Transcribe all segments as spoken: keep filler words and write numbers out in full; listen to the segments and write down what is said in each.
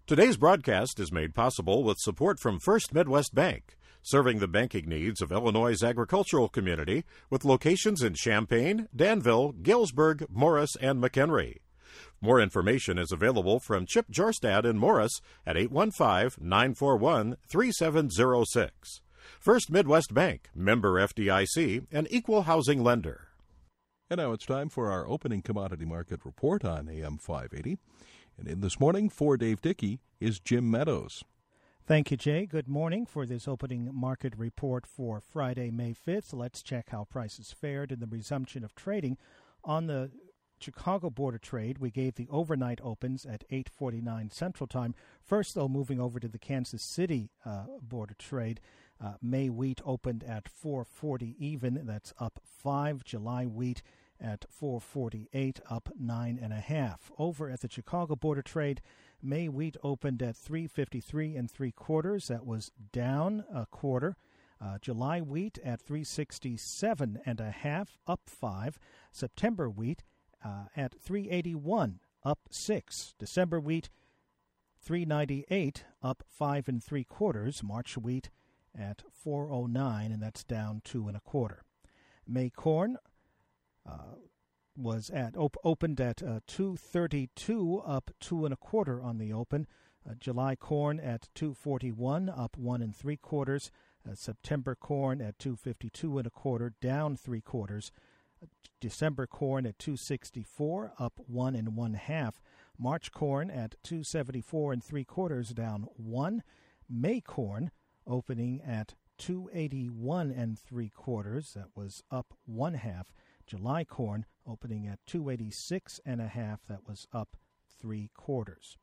Today's broadcast is made possible with support from First Midwest Bank, serving the banking needs of Illinois' agricultural community with locations in Champaign, Danville, Galesburg, Morris, and McHenry. More information is available from Chip Jorstad in Morris at eight one five, nine four one, three seven zero six. First Midwest Bank, member F D I C, an equal housing lender. And now it's time for our opening commodity market report on A M five eighty. And in this morning, for Dave Dickey, is Jim Meadows. Thank you, Jay. Good morning for this opening market report for Friday, May fifth. Let's check how prices fared in the resumption of trading. On the Chicago Board of Trade, we gave the overnight opens at eight forty-nine Central Time. First, though, moving over to the Kansas City uh, Board of Trade, uh, May wheat opened at four forty even. That's up five. July wheat at four forty-eight, up nine and a half. Over at the Chicago Board of Trade, May wheat opened at three fifty-three and three quarters. That was down a quarter. Uh, July wheat at three sixty-seven and a half, up five. September wheat uh, at three eighty-one, up six. December wheat three ninety-eight, up five and three quarters. March wheat at four oh nine, and that's down two and a quarter. May corn Uh, was at op- opened at uh, two thirty-two, up two and a quarter on the open. Uh, July corn at two forty-one, up one and three quarters. Uh, September corn at two fifty-two and a quarter, down three quarters. Uh, December corn at two sixty-four, up one and one half. March corn at two seventy-four and three quarters, down one. May corn opening at two eighty-one and three quarters. That was up one half. July corn opening at two eighty-six and a half. That was up three quarters.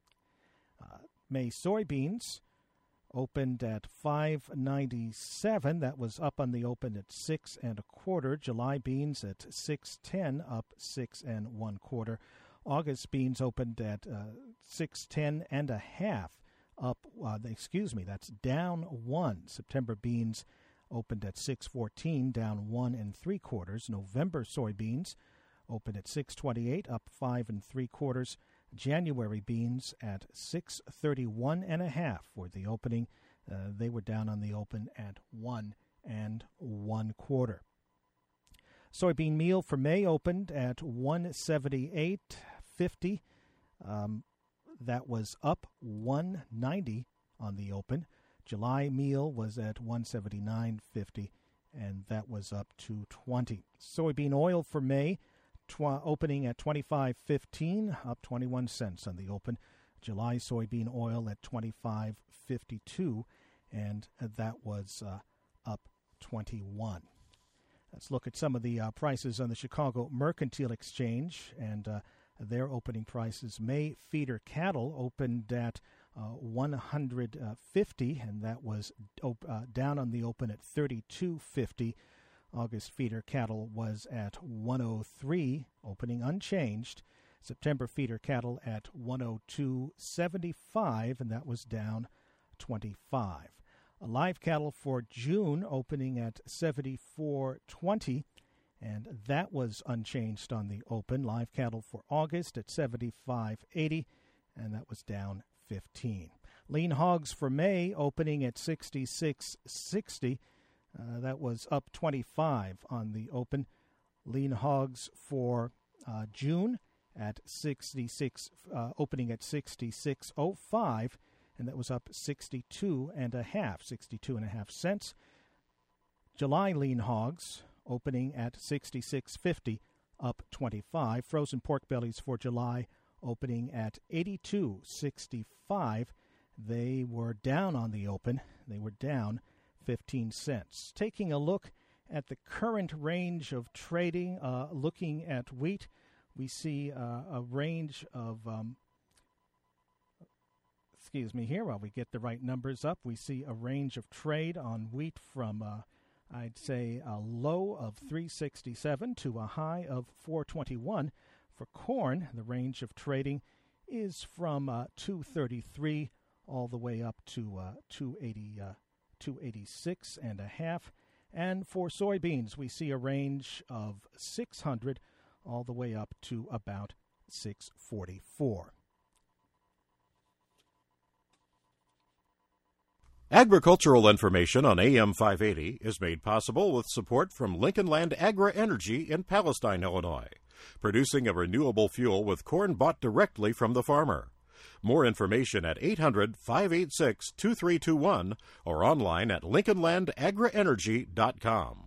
Uh, May soybeans opened at five ninety-seven. That was up on the open at six and a quarter. July beans at six ten, up six and one quarter. August beans opened at uh, six ten and a half, up. Uh, excuse me, that's down one. September beans opened at six fourteen, down one and three quarters. November soybeans opened at six twenty-eight, up five and three quarters. January beans at six thirty-one and a half for the opening. Uh, they were down on the open at one and one quarter. Soybean meal for May opened at one seventy-eight fifty. Um, that was up one ninety on the open. July meal was at one seventy-nine fifty, and that was up two twenty. Soybean oil for May, tw- opening at twenty-five fifteen, up twenty-one cents on the open. July soybean oil at twenty-five fifty-two, and that was uh, up twenty-one. Let's look at some of the uh, prices on the Chicago Mercantile Exchange, and uh, their opening prices. May feeder cattle opened at Uh, one hundred fifty, and that was op- uh, down on the open at thirty-two fifty. August feeder cattle was at one oh three, opening unchanged. September feeder cattle at one oh two seventy-five, and that was down twenty-five. Uh, live cattle for June opening at seventy-four twenty, and that was unchanged on the open. Live cattle for August at seventy-five eighty, and that was down fifteen. Lean hogs for May opening at sixty-six sixty. Uh, that was up twenty-five on the open. Lean hogs for uh, June at sixty-six, uh, opening at sixty-six oh five, and that was up sixty-two and a half, sixty-two and a half cents. July lean hogs opening at sixty-six fifty, up twenty-five. Frozen pork bellies for July opening at eighty-two sixty-five. They were down on the open. They were down fifteen cents. Taking a look at the current range of trading, uh, looking at wheat, we see uh, a range of, um, excuse me here, while we get the right numbers up, we see a range of trade on wheat from, uh, I'd say, a low of three sixty-seven to a high of four twenty-one. For corn, the range of trading is from uh, two thirty-three all the way up to uh, two eighty, uh, two eighty-six and a half. And for soybeans, we see a range of six hundred all the way up to about six forty-four. Agricultural information on A M five eighty is made possible with support from Lincoln Land Agri-Energy in Palestine, Illinois, producing a renewable fuel with corn bought directly from the farmer. More information at eight hundred, five eight six, two three two one or online at lincoln land agri energy dot com.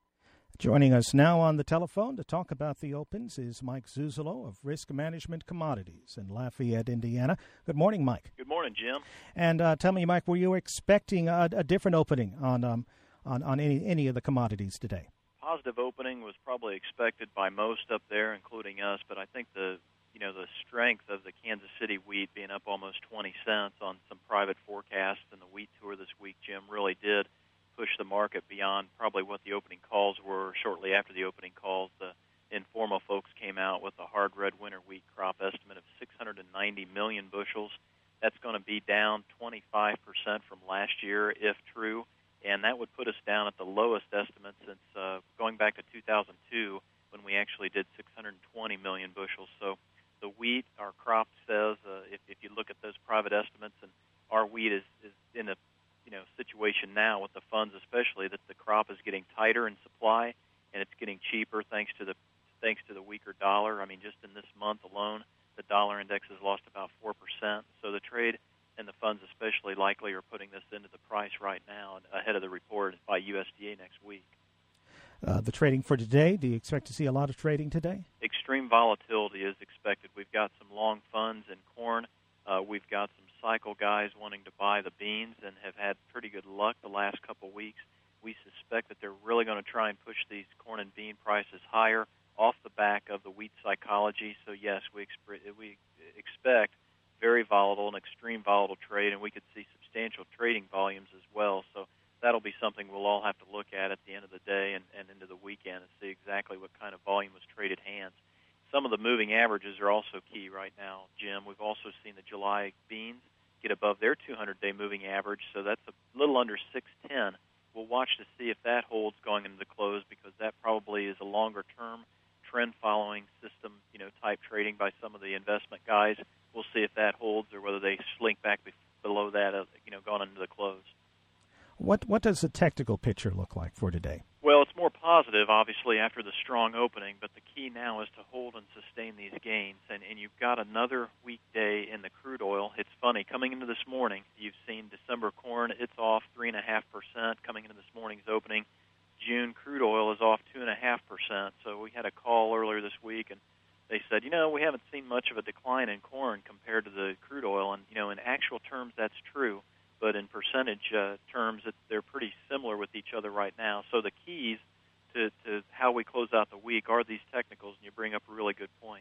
Joining us now on the telephone to talk about the Opens is Mike Zuzolo of Risk Management Commodities in Lafayette, Indiana. Good morning, Mike. Good morning, Jim. And uh, tell me, Mike, were you expecting a, a different opening on um, on, on any, any of the commodities today? Positive opening was probably expected by most up there, including us, but I think the you know the strength of the Kansas City wheat being up almost twenty cents on some private forecasts and the wheat tour this week, Jim, really did push the market beyond probably what the opening calls were. Shortly after the opening calls, the informal folks came out with a hard red winter wheat crop estimate of six hundred ninety million bushels. That's going to be down twenty-five percent from last year, if true, and that would put us down at the lowest estimate since uh, going back to two thousand two when we actually did six hundred twenty million bushels. So the wheat, our crop says, uh, if, if you look at those private estimates, and our wheat is, is in a you know, situation now with the funds, especially that the crop is getting tighter in supply and it's getting cheaper thanks to the thanks to the weaker dollar. I mean, just in this month alone, the dollar index has lost about four percent. So the trade and the funds, especially, likely are putting this into the price right now ahead of the report by U S D A next week. Uh, the trading for today, do you expect to see a lot of trading today? Extreme volatility is expected. We've got some long funds in corn. Uh, we've got some cycle guys wanting to buy the beans and have had pretty good luck the last couple weeks. We suspect that they're really going to try and push these corn and bean prices higher off the back of the wheat psychology. So, yes, we, exp- we expect very volatile and extreme volatile trade, and we could see substantial trading volumes as well. So that'll be something we'll all have to look at at the end of the day and, and into the weekend and see exactly what kind of volume was traded hands. Some of the moving averages are also key right now, Jim. We've also seen the July beans get above their two hundred day moving average, so that's a little under six ten. We'll watch to see if that holds going into the close, because that probably is a longer-term trend-following system, you know, type trading by some of the investment guys. We'll see if that holds or whether they slink back below that, uh, you know, going into the close. What what does the technical picture look like for today? Well, it's more positive, obviously, after the strong opening, but the key now is to hold and sustain these gains. And, and you've got another weak day in the crude oil. It's funny, coming into this morning, you've seen December corn, it's off three point five percent coming into this morning's opening. June crude oil is off two point five percent. So we had a call earlier this week, and they said, you know, we haven't seen much of a decline in corn compared to the crude oil. And, you know, in actual terms, that's true. But in percentage uh, terms, it, they're pretty similar with each other right now. So the keys to, to how we close out the week are these technicals, and you bring up a really good point.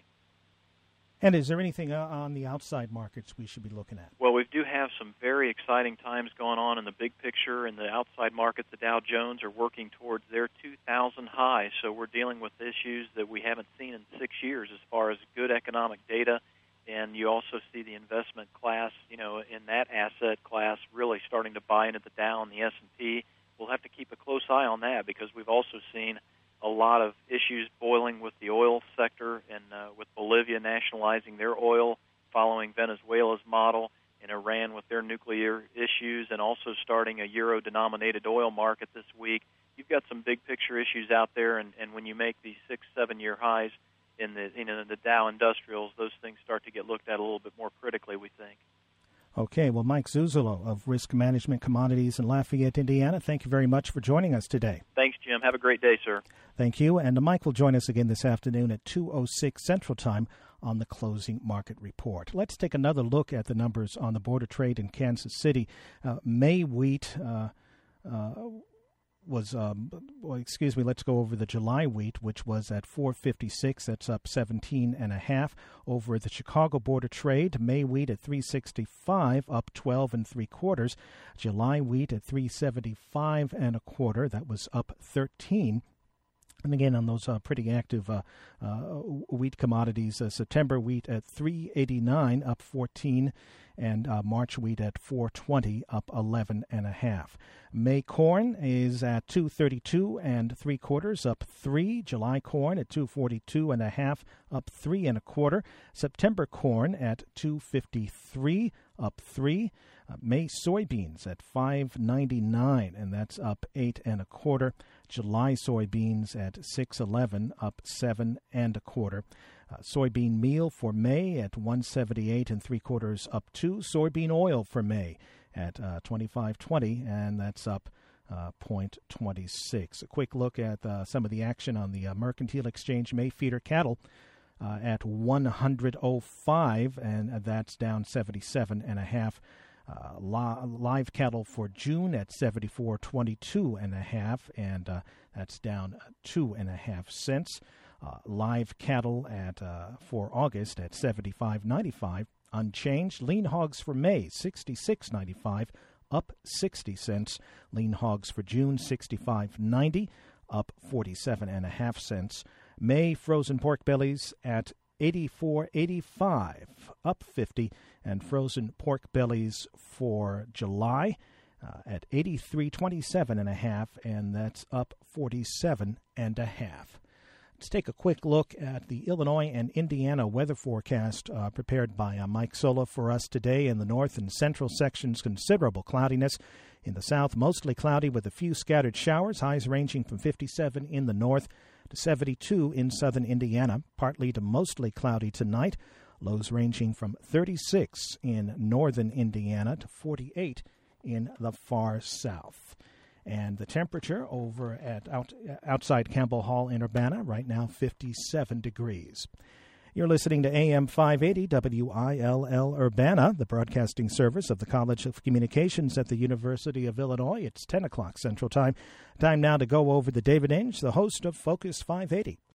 And is there anything uh, on the outside markets we should be looking at? Well, we do have some very exciting times going on in the big picture. In the outside markets, the Dow Jones are working towards their two thousand high. So we're dealing with issues that we haven't seen in six years as far as good economic data. And you also see the investment class, you know, in that asset class really starting to buy into the Dow and the S and P. We'll have to keep a close eye on that, because we've also seen a lot of issues boiling with the oil sector, and uh, with Bolivia nationalizing their oil following Venezuela's model, and Iran with their nuclear issues, and also starting a euro-denominated oil market this week. You've got some big picture issues out there, and, and when you make these six, seven-year highs in the you know in the Dow Industrials, those things start to get looked at a little bit more critically, we think. Okay, well, Mike Zuzolo of Risk Management Commodities in Lafayette, Indiana, thank you very much for joining us today. Thanks, Jim. Have a great day, sir. Thank you. And Mike will join us again this afternoon at two oh six Central Time on the Closing Market Report. Let's take another look at the numbers on the border trade in Kansas City. Uh, May wheat uh, uh, was, um, well, excuse me, let's go over the July wheat, which was at four fifty-six. That's up seventeen and a half. Over the Chicago border trade, May wheat at three sixty-five, up twelve and three quarters. July wheat at three seventy-five and a quarter. That was up thirteen. And again, on those uh, pretty active uh, uh, wheat commodities, uh, September wheat at three eighty-nine, up fourteen, and uh, March wheat at four twenty, up eleven and a half. May corn is at two thirty-two and three quarters, up three. July corn at two forty-two and a half, up three and a quarter. September corn at two fifty-three, up three. Uh, May soybeans at five ninety-nine, and that's up eight and a quarter. July soybeans at six eleven, up seven and a quarter. Uh, soybean meal for May at one seventy-eight and three quarters, up two. Soybean oil for May at uh, twenty-five twenty, and that's up uh, zero point two six. A quick look at uh, some of the action on the uh, Mercantile Exchange. May feeder cattle uh, at one hundred oh five, and that's down seventy-seven and a half. Uh, li- live cattle for June at seventy-four twenty-two and a half, and uh, that's down two and a half cents. Uh, live cattle at uh, for August at seventy-five ninety-five, unchanged. Lean hogs for May sixty-six ninety-five, up sixty cents. Lean hogs for June sixty-five ninety, up forty-seven and a half cents. May frozen pork bellies at eighty-four eighty-five, up fifty, and frozen pork bellies for July uh, at eighty-three twenty-seven and a half, and that's up forty-seven and a half. Let's take a quick look at the Illinois and Indiana weather forecast uh, prepared by uh, Mike Sola for us today. In the north and central sections, considerable cloudiness. In the south, mostly cloudy with a few scattered showers, highs ranging from fifty-seven in the north to seventy-two in southern Indiana, partly to mostly cloudy tonight. Lows ranging from thirty-six in northern Indiana to forty-eight in the far south. And the temperature over at out, outside Campbell Hall in Urbana, right now fifty-seven degrees. You're listening to A M five eighty W I L L Urbana, the broadcasting service of the College of Communications at the University of Illinois. It's ten o'clock Central Time. Time now to go over the David Inge, the host of Focus five eighty.